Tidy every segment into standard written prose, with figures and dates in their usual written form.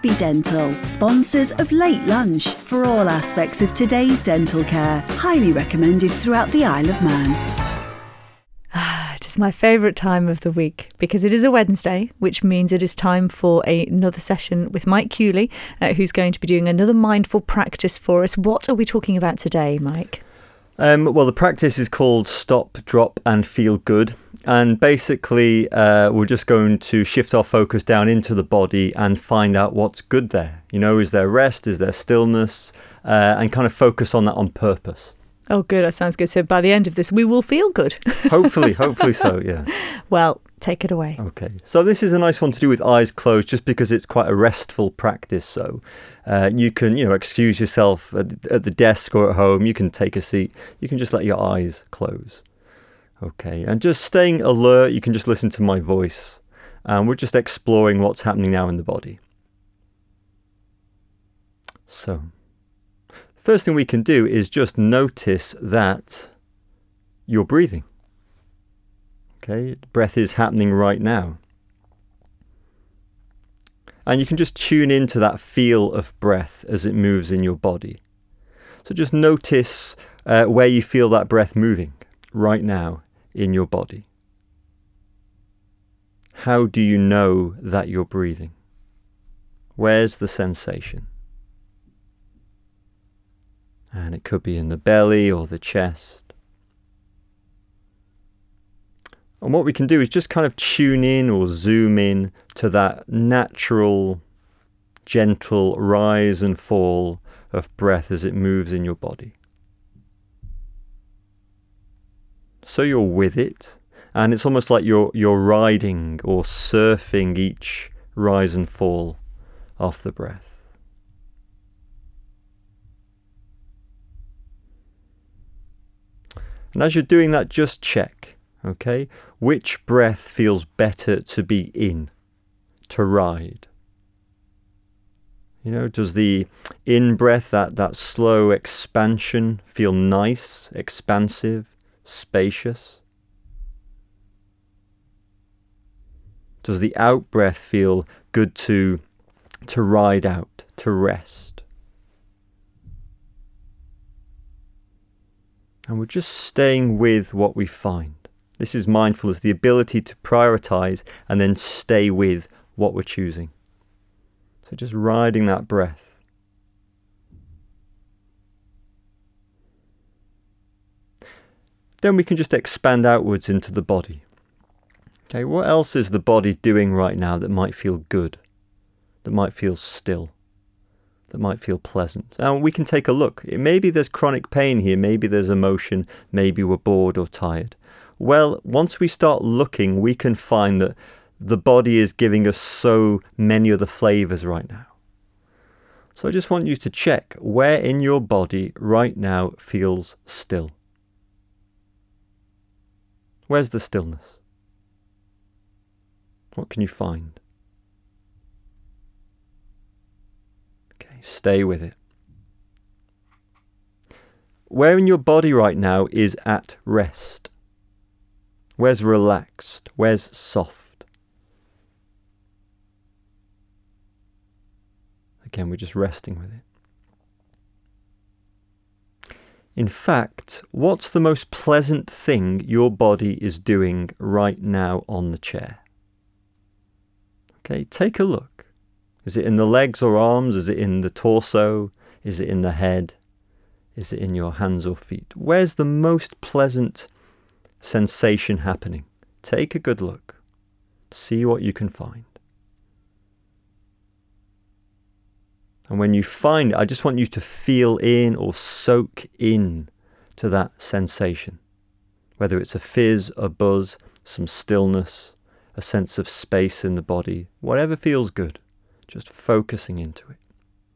Abbey Dental, sponsors of Late Lunch for all aspects of today's dental care. Highly recommended throughout the Isle of Man. It is my favourite time of the week because it is a Wednesday, which means it is time for another session with Mike Cooley, who's going to be doing another mindful practice for us. What are we talking about today, Mike? Well, the practice is called Stop, Drop and Feel Good. And basically, we're just going to shift our focus down into the body and find out what's good there. You know, is there rest? Is there stillness? And kind of focus on that on purpose. Oh, good. That sounds good. So by the end of this, we will feel good. Hopefully so, yeah. Well, take it away. Okay. So this is a nice one to do with eyes closed just because it's quite a restful practice. So you can, excuse yourself at the desk or at home. You can take a seat. You can just let your eyes close. Okay. And just staying alert, you can just listen to my voice. And we're just exploring what's happening now in the body. So first thing we can do is just notice that you're breathing. Okay, breath is happening right now. And you can just tune into that feel of breath as it moves in your body. So just notice where you feel that breath moving right now in your body. How do you know that you're breathing? Where's the sensation? And it could be in the belly or the chest. And what we can do is just kind of tune in or zoom in to that natural, gentle rise and fall of breath as it moves in your body. So you're with it, and it's almost like you're riding or surfing each rise and fall of the breath. And as you're doing that, just check, okay, which breath feels better to be in, to ride. Does the in-breath, that slow expansion, feel nice, expansive, spacious? Does the out-breath feel good to ride out, to rest? And we're just staying with what we find. This is mindfulness, the ability to prioritize and then stay with what we're choosing. So just riding that breath. Then we can just expand outwards into the body. Okay, what else is the body doing right now that might feel good, that might feel still, that might feel pleasant? Now we can take a look. Maybe there's chronic pain here, maybe there's emotion, maybe we're bored or tired. Well, once we start looking, we can find that the body is giving us so many other flavors right now. So I just want you to check where in your body right now feels still. Where's the stillness? What can you find? Stay with it. Where in your body right now is at rest? Where's relaxed? Where's soft? Again, we're just resting with it. In fact, what's the most pleasant thing your body is doing right now on the chair? Okay, take a look. Is it in the legs or arms? Is it in the torso? Is it in the head? Is it in your hands or feet? Where's the most pleasant sensation happening? Take a good look. See what you can find. And when you find it, I just want you to feel in or soak in to that sensation. Whether it's a fizz, a buzz, some stillness, a sense of space in the body, whatever feels good. Just focusing into it.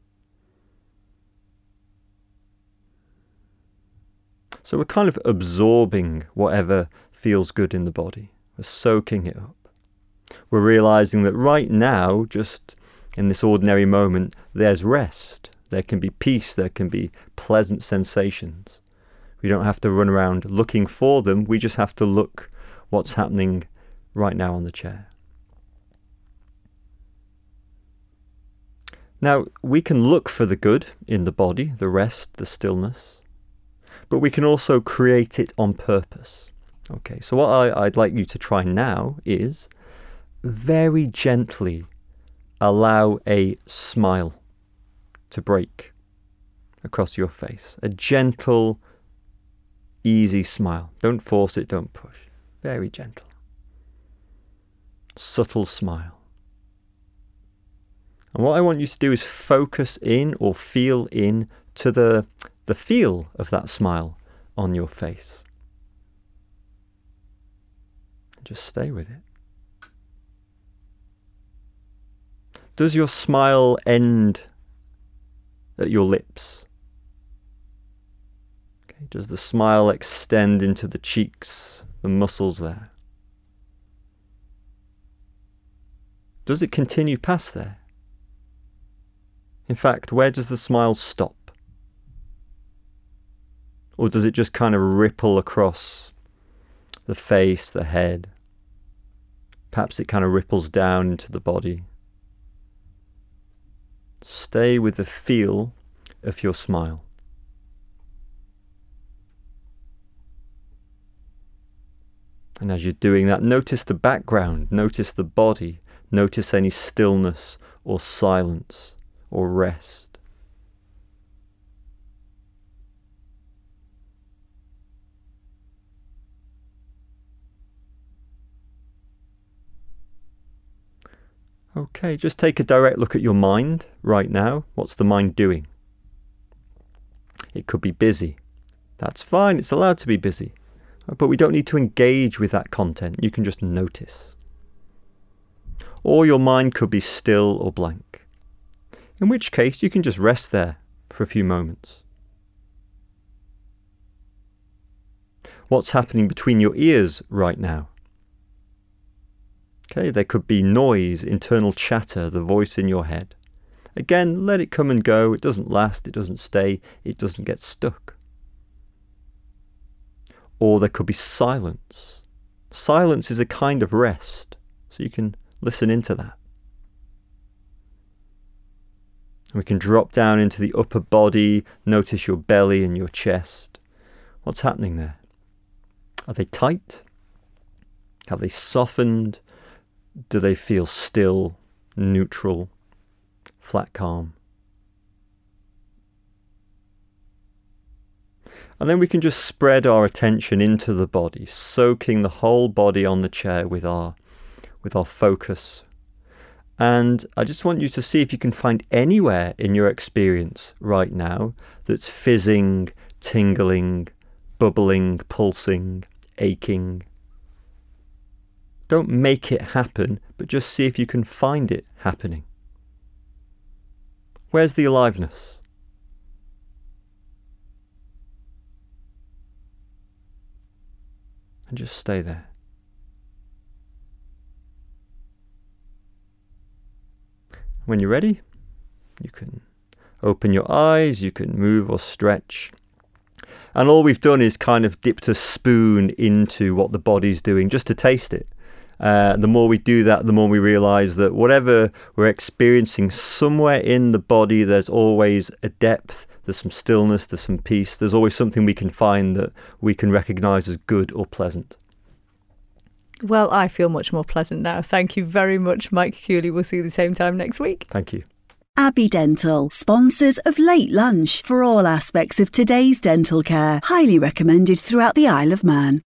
So we're kind of absorbing whatever feels good in the body. We're soaking it up. We're realizing that right now, just in this ordinary moment, there's rest. There can be peace. There can be pleasant sensations. We don't have to run around looking for them. We just have to look what's happening right now on the chair. Now, we can look for the good in the body, the rest, the stillness, but we can also create it on purpose. Okay, so what I'd like you to try now is very gently allow a smile to break across your face. A gentle, easy smile. Don't force it, don't push. Very gentle. Subtle smile. And what I want you to do is focus in or feel in to the feel of that smile on your face. And just stay with it. Does your smile end at your lips? Okay, does the smile extend into the cheeks, the muscles there? Does it continue past there? In fact, where does the smile stop? Or does it just kind of ripple across the face, the head? Perhaps it kind of ripples down into the body. Stay with the feel of your smile. And as you're doing that, notice the background, notice the body, notice any stillness or silence or rest. Okay, just take a direct look at your mind right now. What's the mind doing? It could be busy. That's fine, it's allowed to be busy. But we don't need to engage with that content. You can just notice. Or your mind could be still or blank. In which case, you can just rest there for a few moments. What's happening between your ears right now? Okay, there could be noise, internal chatter, the voice in your head. Again, let it come and go. It doesn't last, it doesn't stay, it doesn't get stuck. Or there could be silence. Silence is a kind of rest, so you can listen into that. And we can drop down into the upper body, notice your belly and your chest. What's happening there? Are they tight? Have they softened? Do they feel still, neutral, flat, calm? And then we can just spread our attention into the body, soaking the whole body on the chair with our focus. And I just want you to see if you can find anywhere in your experience right now that's fizzing, tingling, bubbling, pulsing, aching. Don't make it happen, but just see if you can find it happening. Where's the aliveness? And just stay there. When you're ready, you can open your eyes, you can move or stretch. And all we've done is kind of dipped a spoon into what the body's doing, just to taste it. The more we do that, the more we realise that whatever we're experiencing, somewhere in the body there's always a depth, there's some stillness, there's some peace, there's always something we can find that we can recognise as good or pleasant. Well, I feel much more pleasant now. Thank you very much, Mike Cooley. We'll see you the same time next week. Thank you. Abbey Dental, sponsors of Late Lunch for all aspects of today's dental care. Highly recommended throughout the Isle of Man.